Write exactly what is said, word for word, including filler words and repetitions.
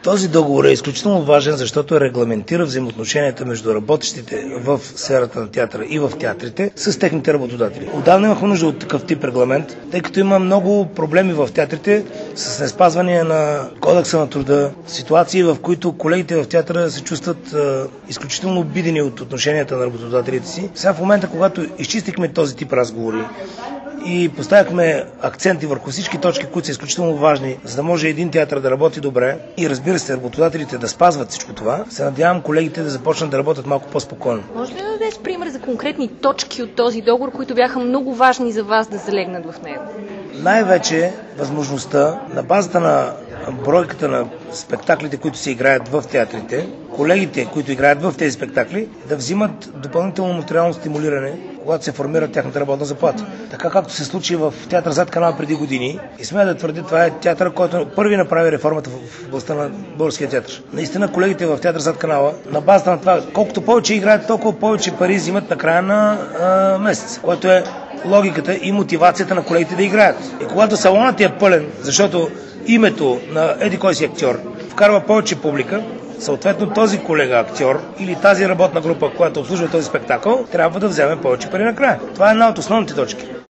Този договор е изключително важен, защото регламентира взаимоотношенията между работещите в сферата на театъра и в театрите с техните работодатели. Отдавна имахме нужда от такъв тип регламент, тъй като има много проблеми в театрите с неспазване на кодекса на труда, ситуации, в които колегите в театъра се чувстват е, изключително обидени от отношенията на работодателите си. Сега в момента, когато изчистихме този тип разговори и поставяхме акценти върху всички точки, които са изключително важни, за да може един театър да работи добре и разбира се, работодателите да спазват всичко това, се надявам колегите да започнат да работят малко по-спокойно. Може ли да дадеш пример за конкретни точки от този договор, които бяха много важни за вас да залегнат в него? Най-вече възможността на базата на бройката на спектаклите, които се играят в театрите, колегите, които играят в тези спектакли, да взимат допълнително материално стимулиране, когато се формира тяхната работна заплата. Така както се случи в театър зад канала преди години, и смея да твърдя, това е театър, който първи направи реформата в областта на българския театър. Наистина колегите в театър зад канала, на базата на това, колкото повече играят, толкова повече пари взимат на края на а, месец, което е логиката и мотивацията на колегите да играят. И когато салонът е пълен, защото името на еди кой си актьор вкарва повече публика, съответно този колега актьор или тази работна група, която обслужва този спектакъл, трябва да вземе повече пари накрая. Това е една от основните точки.